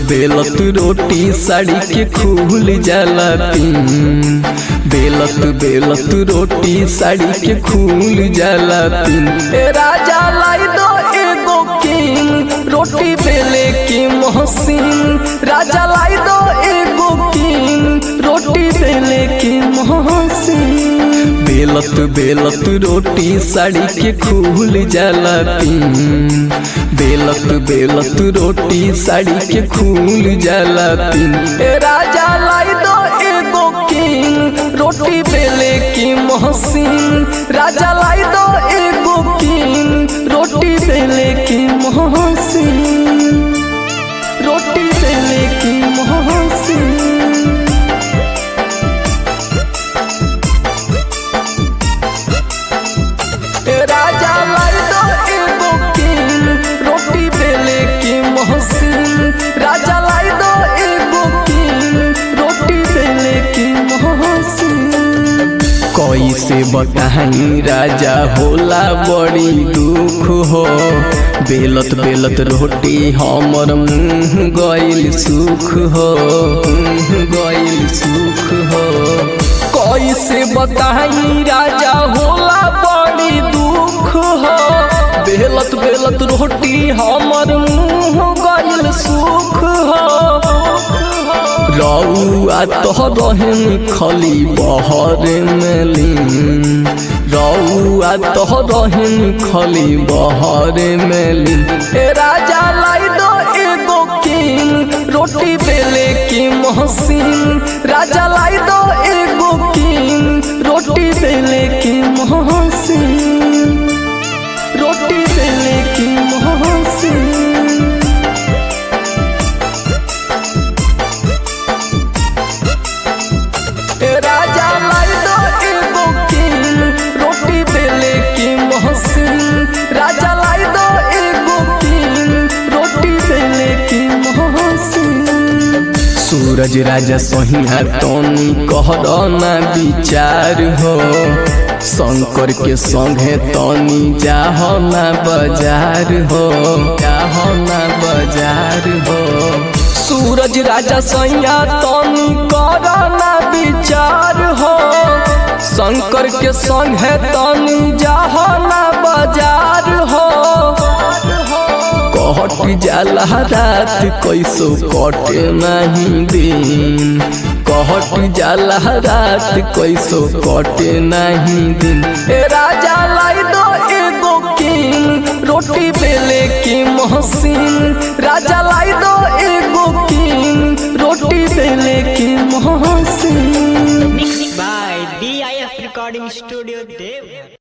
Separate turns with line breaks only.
बेलत रोटी साड़ी के खुल जाला पिन। बेलत बेलत रोटी साड़ी के खुल जाला पिन। राजा लाई दो एगो किंग रोटी बेले की मोहसिन। राजा लाई दो एगो किंग रोटी बेले की मोहसिन। बेलत बेलत रोटी साड़ी के खुल जाला पिन। बेलत बेलत रोटी साड़ी के खुल जाला पिन। राजा लाई दो एगो किंग रोटी बेले की मोहसिन। राजा लाई दो एगो किंग रोटी बेले की मोहसिन। रोटी बेले की मोहसिन। राजा लाई दो एगो किंग रोटी बेले की मोहसिन। राजा लाई दो एगो किंग रोटी बेले की मोहसिन। कैसे बताई राजा होला बड़ी दुख हो। बेलत बेलत रोटी हमर मुँह गइल सुख हो। गइल सुख हो। कैसे बताई राजा होला बड़ी दुख हो। बेलत बेलत रोटी हमर मुँह गइल सुख हो। रउआ तो रहन खली बहर में लीन। रउआ तो रहन खली बहर में लीन। राजा लाई दो एगो किंग रोटी बेले की मोहसिन। राजा लाई दो एगो किंग रोटी बेले की मोहसिन। रोटी बेले की मोहसिन। राजा लाई दो एगो किंग रोटी बेले की मोहसिन। राजा लाई दो एगो किंग रोटी बेले की मोहसिन। सूरज राजा सोहिया तोनी कहरो ना विचार हो। शंकर के संगे तोनी जाहो ना बाजार हो। जाहो ना बाजार हो। सूरज राजा सोहिया तोनी कहरो ना विचार हो। शंकर के संगे तोनी जाहो ना बाजार हो। कट जाला रात कैसो कटे नहीं दिन। कट जाला रात कैसो कटे नहीं दिन। राजा लाई दो एगो किंग रोटी बेले की मोहसिन। राजा लाई दो एगो किंग रोटी बेले की Mohsin.
Mixed by DIF Recording Studio, Dev।